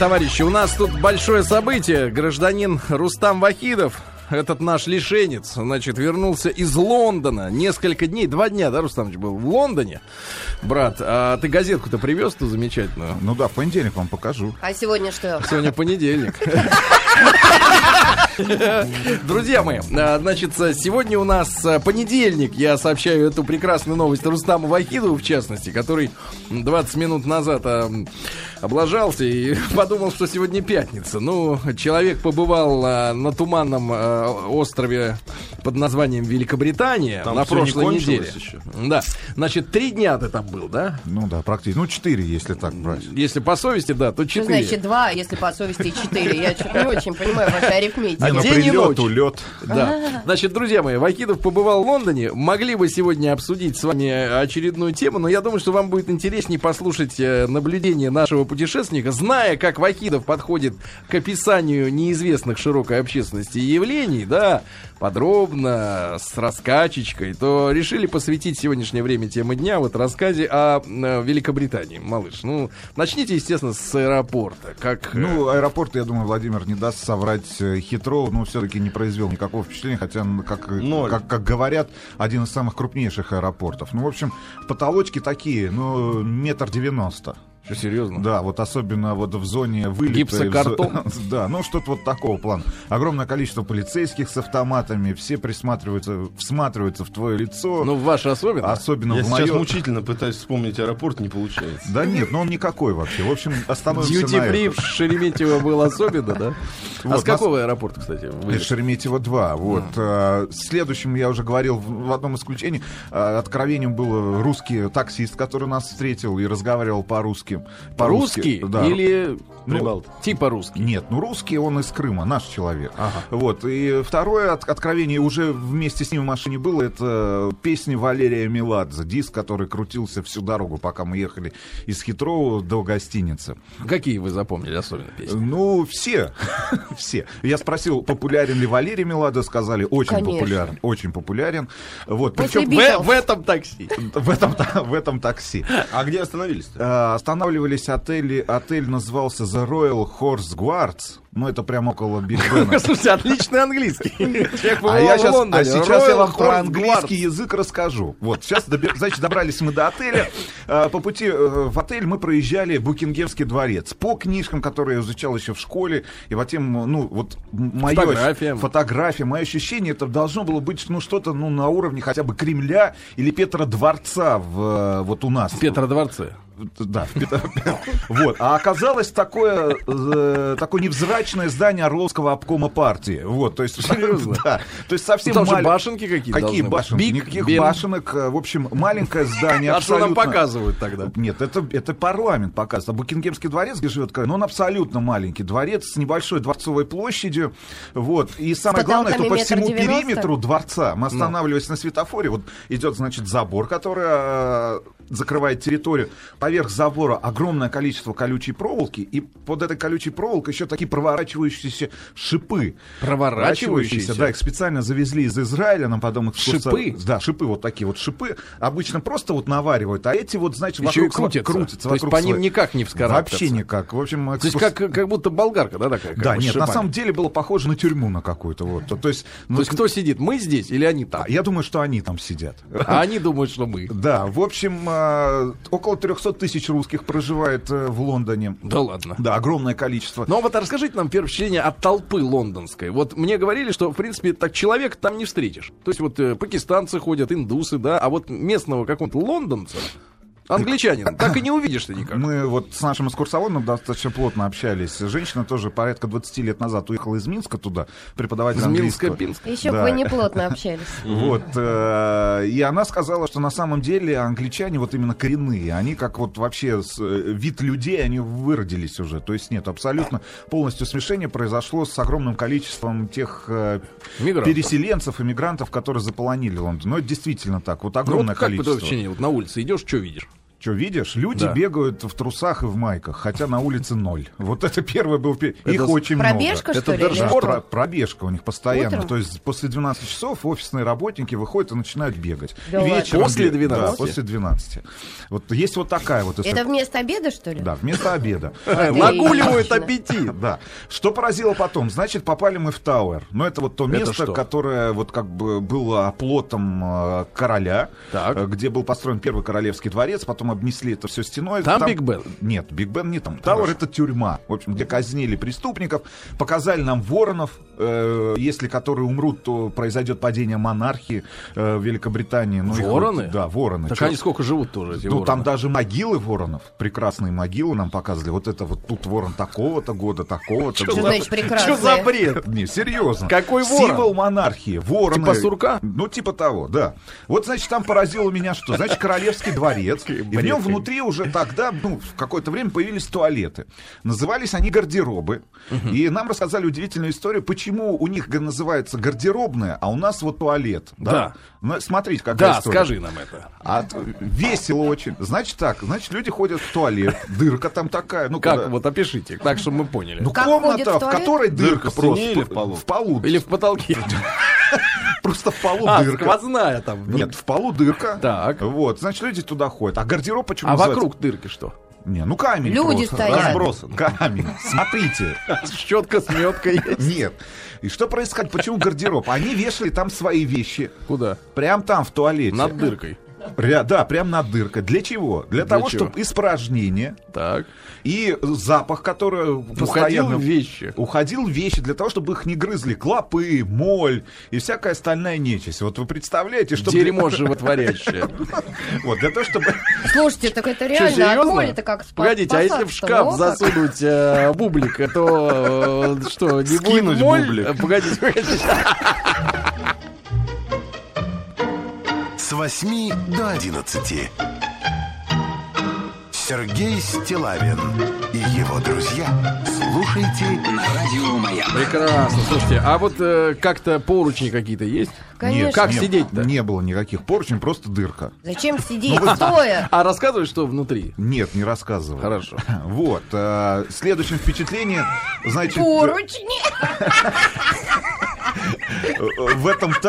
Товарищи, у нас тут большое событие. Гражданин Рустам Вахидов, этот наш лишенец, значит, вернулся из Лондона. Несколько дней, 2 дня, да, Рустамович, был в Лондоне. Брат, а ты газетку-то привез ту замечательную? Ну да, в понедельник вам покажу. А сегодня что? Сегодня понедельник. Друзья мои, значит, сегодня у нас понедельник. Я сообщаю эту прекрасную новость Рустаму Вахидову, в частности, который 20 минут назад облажался и подумал, что сегодня пятница. Ну, человек побывал на туманном острове под названием Великобритания там на прошлой неделе. Еще. Да, значит, 3 дня ты там был, да? Ну да, практически. Ну, 4, если так брать. Если по совести, да, то 4. Что значит 2, если по совести 4? Я что-то не очень понимаю вашу арифметику. День и ночь. Улет. Да. Значит, друзья мои, Вахидов побывал в Лондоне. Могли бы сегодня обсудить с вами очередную тему, но я думаю, что вам будет интереснее послушать наблюдение нашего путешественника. Зная, как Вахидов подходит к описанию неизвестных широкой общественности явлений, да, подробно, с раскачечкой, то решили посвятить сегодняшнее время темы дня вот рассказе о Великобритании. Малыш, ну, начните, естественно, с аэропорта. Ну, аэропорт, я думаю, Владимир не даст соврать хитро, но все-таки не произвел никакого впечатления, хотя, как говорят, один из самых крупнейших аэропортов. Ну, в общем, потолочки такие, ну, 1,90 м. Что, серьезно? Да, вот особенно вот в зоне вылета. Гипсокартон? Да, ну что-то вот такого плана. Огромное количество полицейских с автоматами, все всматриваются в твое лицо. Ну, в ваше особенно? Особенно я в мое. Я сейчас мучительно пытаюсь вспомнить аэропорт, не получается. Да нет, но он никакой вообще. В общем, остановимся на Дьюти-фри в Шереметьево был особенно, да? Вот, а с какого аэропорта, кстати? Шереметьево 2. Вот. Следующим, я уже говорил в одном исключении, откровением был русский таксист, который нас встретил и разговаривал по-русски. Русский? Да. Или Прибалт? Типа русский? Нет, ну русский, он из Крыма, наш человек. Ага. Вот. И второе откровение уже вместе с ним в машине было, это песня Валерия Меладзе, диск, который крутился всю дорогу, пока мы ехали из Хитрова до гостиницы. Какие вы запомнили особенно песни? Ну, все. Все. Я спросил, популярен ли Валерий Меладзе, сказали, очень популярен. Очень популярен. Вот. Причем в этом такси. В этом такси. А где остановились-то? Останавливались отель назывался The Royal Horse Guards. Ну, это прямо около Биг Бена. Слушайте, отличный английский. Сейчас я вам про английский язык расскажу. Вот, сейчас, значит, добрались мы до отеля. По пути в отель мы проезжали Букингемский дворец. По книжкам, которые я изучал еще в школе, и по тем, ну, вот, фотография, мое ощущение, это должно было быть, ну, что-то, ну, на уровне хотя бы Кремля или Петродворца вот у нас. В Петродворце. Да, вот. А оказалось такое невзрачное здание Орловского обкома партии. Вот, то есть, серьезно? Да, то есть совсем там же башенки какие-то. Какие башенки? Никаких башенок. В общем, маленькое здание. А что нам показывают тогда? Нет, это парламент показывает. А Букингемский дворец, где живет, но он абсолютно маленький дворец с небольшой дворцовой площадью. Вот. И самое главное, что по всему периметру дворца мы останавливались на светофоре. Вот идет, значит, забор, который закрывает территорию. Поверх забора огромное количество колючей проволоки, и под этой колючей проволокой еще такие проворачивающиеся шипы. Проворачивающиеся? Да, их специально завезли из Израиля, нам потом их шипы? Да, шипы, вот такие вот шипы. Обычно просто вот наваривают, а эти вот, значит, еще вокруг крутятся. То есть по ним никак не вскарабкаться? Вообще никак. В общем, то есть как будто болгарка, да, такая? Да, нет, на самом деле было похоже на тюрьму на какую-то. Вот. То есть кто сидит? Мы здесь или они там? Я думаю, что они там сидят. А они думают, что мы. Да, в общем, около 300 тысяч русских проживает в Лондоне. Да ладно. Да, огромное количество. Ну, вот расскажите нам первое впечатление от толпы лондонской. Вот мне говорили, что, в принципе, так человека там не встретишь. То есть вот пакистанцы ходят, индусы, да, а вот местного какого-то лондонца, англичанин, так и не увидишь ты никак. Мы вот с нашим экскурсоводом достаточно плотно общались. Женщина тоже порядка 20 лет назад уехала из Минска туда, преподаватель английского. Еще бы вы не плотно общались. Вот. И она сказала, что на самом деле англичане вот именно коренные. Они как вот вообще вид людей, они выродились уже. То есть нет, абсолютно полностью смешение произошло с огромным количеством тех переселенцев, иммигрантов, которые заполонили Лондон. Но это действительно так. Вот огромное количество. Как вот на улице идешь, что видишь? Что, видишь, люди бегают в трусах и в майках, хотя на улице 0. Вот это первое было. Их очень много. Пробежка, что ли? Да, пробежка у них постоянно. Утром? То есть после 12 часов офисные работники выходят и начинают бегать. Да Вечером после 12? Да, после 12. Вот есть вот такая вот история. Это вместо обеда, что ли? Да, вместо обеда. Нагуливают аппетит. Да. Что поразило потом? Значит, попали мы в Тауэр. Но это вот то место, которое вот как бы было оплотом короля, где был построен первый королевский дворец, потом обнесли это все стеной. Там Биг Бен? Нет, Биг Бен не там. Тауэр — это тюрьма, в общем, где казнили преступников. Показали нам воронов, если которые умрут, то произойдет падение монархии в Великобритании. Ну, вороны? Да, вороны. Так они сколько живут тоже, эти вороны? Там даже могилы воронов, прекрасные могилы нам показывали. Вот это вот тут ворон такого-то года, такого-то года. Что значит прекрасные? Что за бред? Не, серьезно. Какой ворон? Символ монархии. Вороны. Типа сурка? Ну, типа того, да. Вот, значит, там поразило меня что? Значит, королевский дворец. И в нем внутри уже тогда, в какое-то время появились туалеты. Назывались они гардеробы. И нам рассказали удивительную историю, почему у них называется гардеробная, а у нас вот туалет. Да. Смотрите, какая история. Да, скажи нам это. Весело очень. Значит так, люди ходят в туалет, дырка там такая. Ну, как, вот опишите, так, чтобы мы поняли. Ну, комната, в которой дырка просто. Или в полу? В полу. Или в потолке. Просто в полу дырка. Сквозная там. Нет, в полу дырка. Так. Вот, значит, люди туда ходят. А гардероб почему А называется? Вокруг дырки что? Не, ну камень. Люди просто. стоят. Разбросан. Камень. Смотрите. Щетка с меткой есть. Нет. И что происходит? Почему гардероб? Они вешали там свои вещи. Куда? Прям там, в туалете. Над дыркой. Да, прям над дыркой. Для чего? Для того, чтобы испражнение и запах, который постоянно... Уходил в вещи для того, чтобы их не грызли клопы, моль и всякая остальная нечисть. Вот вы представляете, что... Дерьмо животворящее. Вот, для того, чтобы... Слушайте, так это реально от моли это как спасаться. Погодите, а если в шкаф засунуть бублик, то что, не будет моль? Погодите. С 8 до 11. Сергей Стиллавин и его друзья. Слушайте на радио Маяк. Прекрасно. Слушайте, а вот как-то поручни какие-то есть? Конечно. Нет, как сидеть-то? Не было никаких поручней, просто дырка. Зачем сидеть стоя? А рассказывай, что внутри? Нет, не рассказывай. Хорошо. Вот. Следующее впечатление, значит... Поручни! В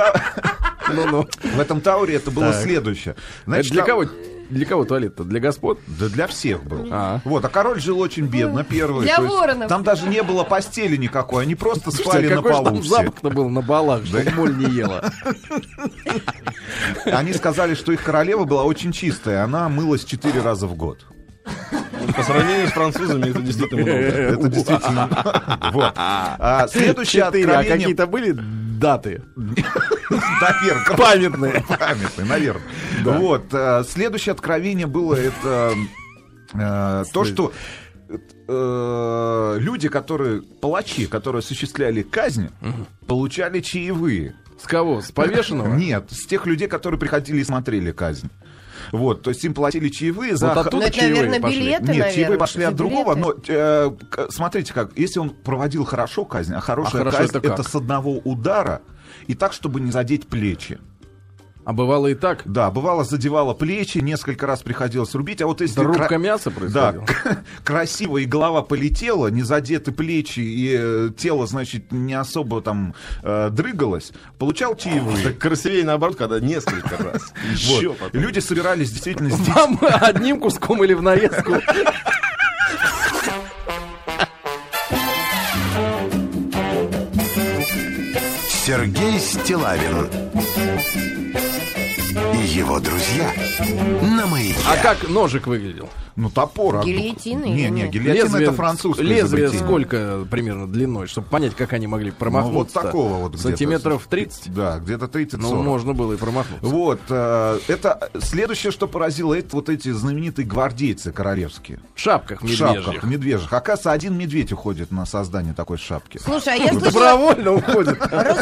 этом Тауре это было следующее. Значит, для кого туалет-то? Для господ? Да для всех был. Вот, а король жил очень бедно, первый. Для воронов. Там даже не было постели никакой, они просто спали на полу. Какой же там запах-то был на балах, чтобы моль не ела? Они сказали, что их королева была очень чистая, она мылась 4 раза в год. По сравнению с французами это действительно много. Это действительно. Вот. Следующее откровение... А какие-то были даты? Наверное. Памятные. Памятные, наверное. Вот. Следующее откровение было это то, что люди, палачи, которые осуществляли казнь, получали чаевые. С кого? С повешенного? Нет, с тех людей, которые приходили и смотрели казнь. Вот, то есть им платили чаевые за... Вот оттуда чаевые пошли. Нет, чаевые пошли от другого, но смотрите как, если он проводил хорошо казнь, а хорошая казнь это с одного удара, и так, чтобы не задеть плечи. А бывало и так? Да, бывало задевало плечи, несколько раз приходилось рубить, а вот если... Рубка мяса происходила? Да, красиво и голова полетела, не задеты плечи, и тело, значит, не особо там дрыгалось, получал чаевые. Так красивее наоборот, когда несколько раз. Вот. Люди собирались действительно здесь... Вам одним куском или в нарезку? Сергей Стиллавин и его друзья на Маяке. А как ножик выглядел? Ну, топор. Гильотина? Не, гильотина это французское лезвие изобретение. Сколько примерно длиной, чтобы понять, как они могли промахнуться? Ну, вот такого вот где-то. Сантиметров 30? Да, где-то 30-40. Ну, можно было и промахнуться. Вот. Это следующее, что поразило, это вот эти знаменитые гвардейцы королевские. В шапках медвежьих. медвежьих. Оказывается, один медведь уходит на создание такой шапки. Слушай, а я слышала... Добровольно уходит.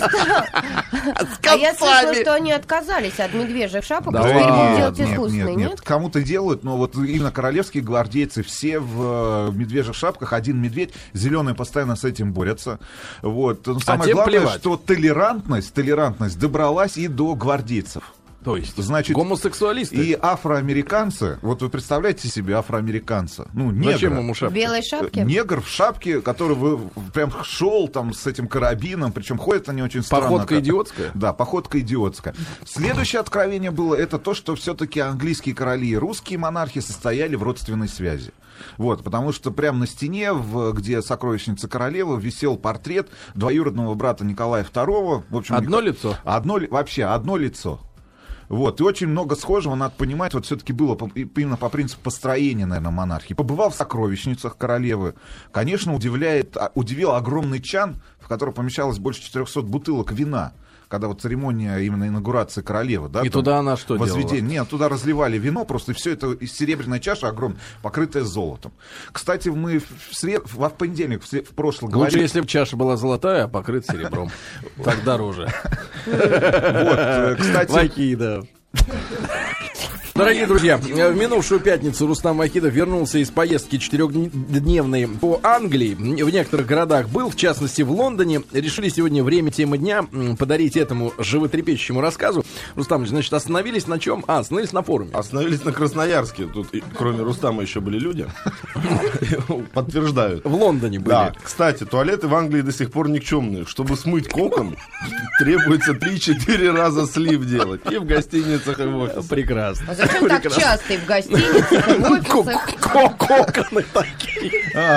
А я слышала, что они отказались от медвежьих шапок, а теперь будут делать искусственные, нет? Кому-то делают, но вот именно королевские гвардейцы все в медвежьих шапках. Один медведь, зеленые постоянно с этим борются. Вот. Но самое главное, что толерантность добралась и до гвардейцев. То есть, значит, гомосексуалисты. И афроамериканцы, вот вы представляете себе афроамериканца, ну, негра. Зачем ему шапка? В белой шапке? Негр в шапке, который прям шел там с этим карабином, причем ходят они очень странно. Походка идиотская? Да, походка идиотская. Следующее откровение было, это то, что все-таки английские короли и русские монархи состояли в родственной связи. Вот, потому что прямо на стене, где сокровищница королевы, висел портрет двоюродного брата Николая II. В общем, одно лицо? Вообще, одно лицо. Вот, и очень много схожего, надо понимать, вот все-таки было именно по принципу построения, наверное, монархии. Побывал в сокровищницах королевы. Конечно, удивил огромный чан, в который помещалось больше 400 бутылок вина. Когда вот церемония именно инаугурации королевы, да? И туда она что делала? Нет, туда разливали вино, просто все это из серебряной чаши огромная, покрытая золотом. Кстати, мы в понедельник, в прошлом говорили... Лучше, если бы чаша была золотая, а покрыта серебром. Так дороже. Вот, кстати... Вахидов. Дорогие друзья, в минувшую пятницу Рустам Вахидов вернулся из поездки 4-дневной по Англии. В некоторых городах был, в частности в Лондоне. Решили сегодня время темы дня подарить этому животрепещущему рассказу. Рустам, значит, остановились на чем? Остановились на форуме. Остановились на Красноярске. Тут, кроме Рустама, еще были люди. Подтверждают. В Лондоне были. Да. Кстати, туалеты в Англии до сих пор никчемные. Чтобы смыть кокон, требуется 3-4 раза слив делать. И в гостиницах, и в офисах. Прекрасно. Зачем так часто и в гостиницах, и в офисах? Коконы такие.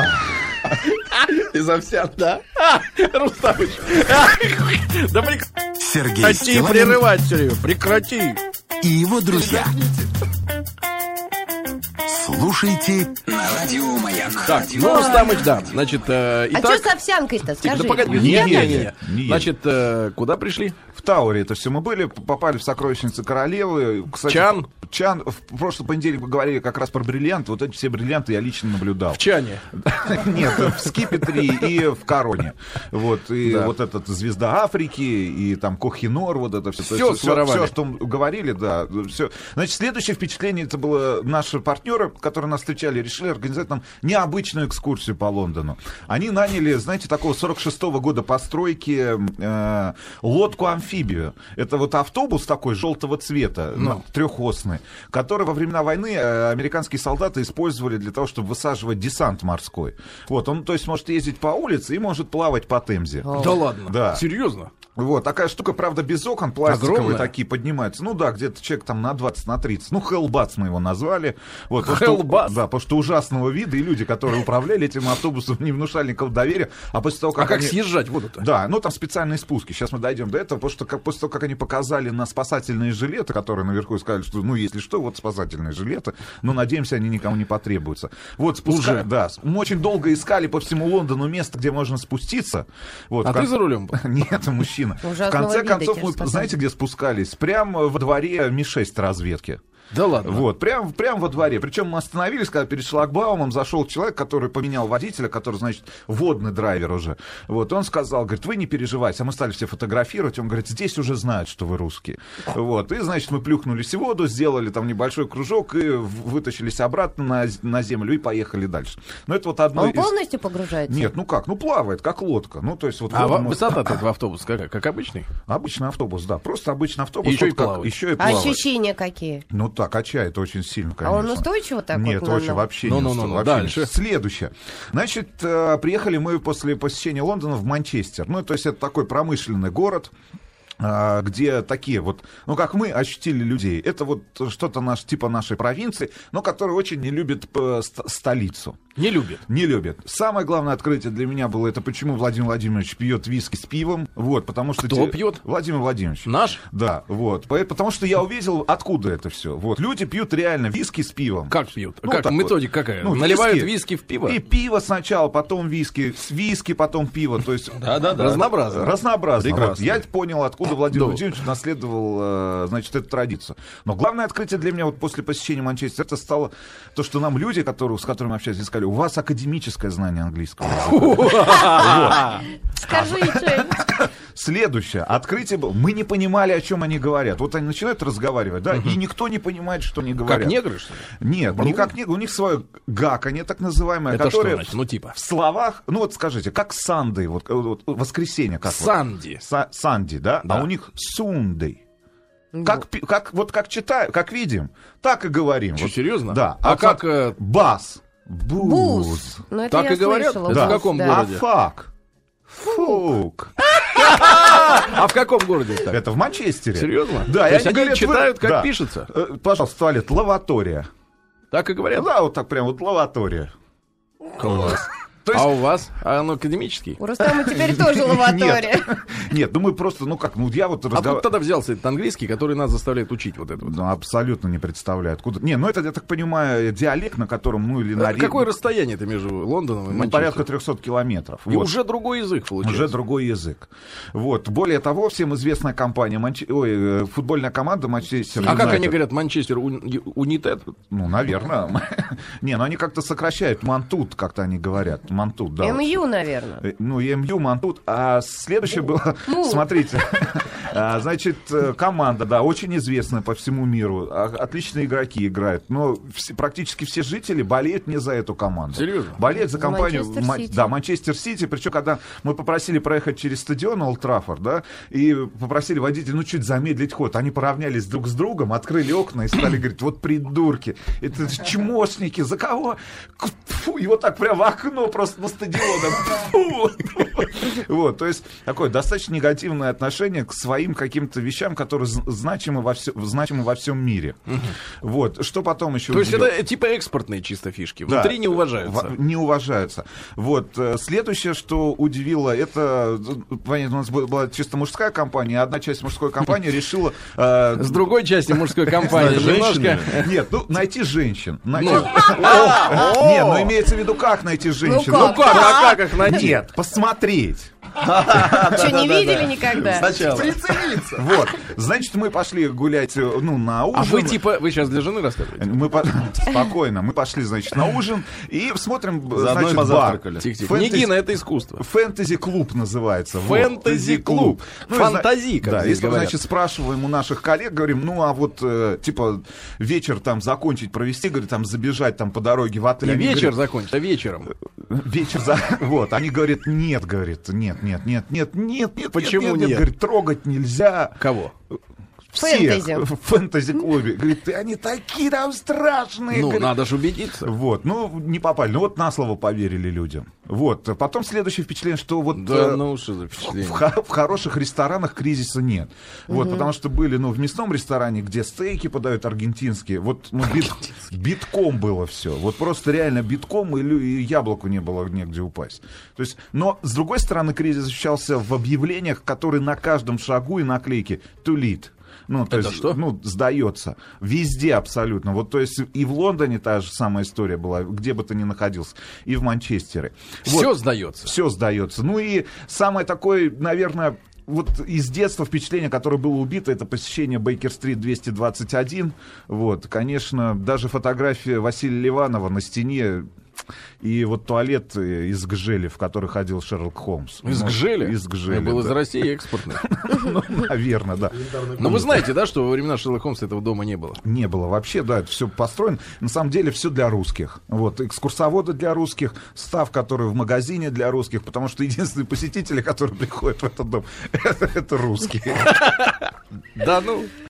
Изо всех, да? Рустамыч. Да Сергей прекрати Стиллавин прерывать все время. Прекрати. и его друзья. Слушайте на радио Маяк. Так, ну, Рустамыч, да. Значит, А итак... что с овсянкой-то, скажи? Да погоди, не. Значит, куда пришли? В Тауэре это все мы были, попали в сокровищницы королевы. Кстати, Чан, в прошлый понедельник мы говорили как раз про бриллианты. Вот эти все бриллианты я лично наблюдал. В Чане? Нет, в Скипетре и в Короне. Вот, и вот этот звезда Африки, и там Кохинор, вот это все. Все, что говорили, да. Все. Значит, следующее впечатление, это было наши партнеры, которые нас встречали, решили организовать нам необычную экскурсию по Лондону. Они наняли, знаете, такого 46-го года постройки лодку-амфибию. Это вот автобус такой желтого цвета, трехосный, который во времена войны американские солдаты использовали для того, чтобы высаживать десант морской. Вот, он, то есть, может ездить по улице и может плавать по Темзе. Да ладно? Да. Серьезно? Вот, такая штука, правда, без окон, пластиковые огромная? Такие поднимаются. Ну да, где-то человек там на 20, на 30. Ну, Хеллбац мы его назвали. Вот, Хеллбац? Да, потому что ужасного вида, и люди, которые управляли этим автобусом, не внушали никакого доверия. А после того, как как съезжать воду-то? Да, ну там специальные спуски. Сейчас мы дойдем до этого, потому что после того, как они показали на спасательные жилеты, которые наверху сказали, что, ну, если что, вот спасательные жилеты, но, надеемся, они никому не потребуются. Вот, да, мы очень долго искали по всему Лондону место, где можно спуститься. Вот, ты за рулем был? Нет, мужчина. В конце концов, мы, знаете, где спускались? Прямо во дворе Ми-6 разведки. Да ладно? Вот, прям во дворе. Причем мы остановились, когда перед шлагбаумом зашел человек, который поменял водителя, который, значит, водный драйвер уже. Вот, он сказал, говорит, вы не переживайте. А мы стали все фотографировать. Он говорит, здесь уже знают, что вы русские. Вот, и, значит, мы плюхнулись в воду, сделали там небольшой кружок и вытащились обратно на землю и поехали дальше. Но это вот одно Он полностью погружается? Нет, ну как? Ну, плавает, как лодка. Ну, то есть вот... высота этого автобуса какая? Как обычный? Обычный автобус, да. Просто обычный автобус. Еще вот и плавает. Еще и плавает. Ощущения какие? Ну, так, качает очень сильно, конечно. А он устойчиво так? Нет, вот, очень вообще не устойчиво. Дальше. Следующее. Значит, приехали мы после посещения Лондона в Манчестер. Ну, то есть это такой промышленный город, где такие вот, ну, как мы ощутили людей. Это вот что-то типа нашей провинции, но которые очень не любят столицу. Не любят? Не любят. Самое главное открытие для меня было, это почему Владимир Владимирович пьет виски с пивом. Вот, потому что... Кто пьет? Владимир Владимирович. Наш? Да, вот. Потому что я увидел, откуда это все. Вот, люди пьют реально виски с пивом. Как пьют? Ну, как методика какая? Ну, наливают виски в пиво? И пиво сначала, потом виски, с виски, потом пиво. То есть... Да. Разнообразно. Разнообразно. Вот. Я понял, откуда Владимир Владимирович наследовал, значит, эту традицию. Но главное открытие для меня вот после посещения Манчестера, это стало то, что нам люди, с которыми мы общались, сказали, у вас академическое знание английского языка. Скажите. Следующее. Открытие было. Мы не понимали, о чем они говорят. Вот они начинают разговаривать, да, и никто не понимает, что они говорят. Как негры, что ли? Нет, не как негры. У них свое гаканье, так называемое, это которое... что значит? Ну, типа. В словах, ну, вот скажите, как Sunday, вот воскресенье. Как Санди. Санди, да? А у них Sunday. Как читаем, как видим, так и говорим. Что, серьезно? Да. А как... Бас. Буз. Так и говорят? Это в каком городе? Афак. Фук. А в каком городе так? Это в Манчестере. Серьезно? Да. То есть они читают, как пишется? Пожалуйста, туалет. Лаватория. Так и говорят? Да, вот так прям вот лаватория. Класс. А у вас? А оно академический? У Рустама теперь тоже лаватория. Нет, ну мы просто, я вот разговариваю. Откуда тогда взялся этот английский, который нас заставляет учить вот это вот? Ну, абсолютно не представляю. Откуда. Не, ну это, я так понимаю, диалект, на котором, или на... Какое расстояние это между Лондоном и Манчестером? Порядка 300 километров. И вот. Уже другой язык получается. Уже другой язык. Вот. Более того, всем известная компания, футбольная команда Манчестер Юнайтед. А как они говорят, Манчестер Унитед? Ну, наверное. Не, ну они как-то сокращают. Мантут, как-то они говорят. Мантут, да. МЮ, наверное. Ну, МЮ, Мантут. А следующее было... Смотрите. Значит, команда, да, очень известная по всему миру. Отличные игроки играют. Но практически все жители болеют не за эту команду. Серьезно? Болеют за компанию... Манчестер Сити. Причем, когда мы попросили проехать через стадион Олд Траффорд, да, и попросили водителя, чуть замедлить ход. Они поравнялись друг с другом, открыли окна и стали говорить, вот придурки, это чмошники, за кого? Фу, и вот так прям в окно просто на стадионе. Вот, то есть такое достаточно негативное отношение к своим каким-то вещам, которые значимы во всем мире. Вот, что потом еще... То есть это типа экспортные чисто фишки, внутри не уважаются. Не уважаются. Вот, следующее, что удивило, это, понятно, у нас была чисто мужская компания, одна часть мужской компании решила... С другой части мужской компании немножко... Нет, найти женщин. Нет, ну имеется в виду, как найти женщин. Ну как их найти? Нет, посмотреть. Что, не видели никогда? Сначала. Прицелиться. Вот. Значит, мы пошли гулять, на ужин. А вы сейчас для жены рассказываете? Спокойно. Мы пошли, значит, на ужин и смотрим, значит, бар. Тихо-тихо. Негина, это искусство. Фэнтези-клуб называется. Фэнтези-клуб. Фантази, как да, здесь если, говорят. значит, спрашиваем у наших коллег, говорим, ну, а вот, вечер там закончить, провести, говорит, там, забежать там по дороге в отель. Не вечер закончить, а вечером. Вечер, вот. Они говорят, нет. Почему нет? Говорит, трогать нельзя. Кого? Всех в фэнтези-клубе. Говорит, они такие там страшные. Ну, говорит, надо же убедиться. Вот, не попали. Ну, вот на слово поверили людям. Вот. Потом следующее впечатление, что вот да, что за впечатление? В хороших ресторанах кризиса нет. Вот, потому что были, в мясном ресторане, где стейки подают аргентинские, вот, битком было все. Вот просто реально битком, и яблоку не было негде упасть. То есть, но, с другой стороны, кризис ощущался в объявлениях, которые на каждом шагу и наклейке «to lead». Ну, то есть, что? Сдается. Везде абсолютно. Вот, то есть, и в Лондоне та же самая история была, где бы ты ни находился, и в Манчестере. Все сдается. Все сдается. Ну и самое такое, наверное, вот из детства впечатление, которое было убито, это посещение Бейкер-стрит 221. Вот, конечно, даже фотография Василия Ливанова на стене. И вот туалет из Гжели, в который ходил Шерлок Холмс. Из Гжели? Из Гжели, был из России экспортный. Наверное, да. Но вы знаете, да, что во времена Шерлока Холмса этого дома не было? Не было вообще, да, это все построено. На самом деле все для русских. Вот, экскурсоводы для русских, став, который в магазине для русских, потому что единственные посетители, которые приходят в этот дом, это русские. Да ну...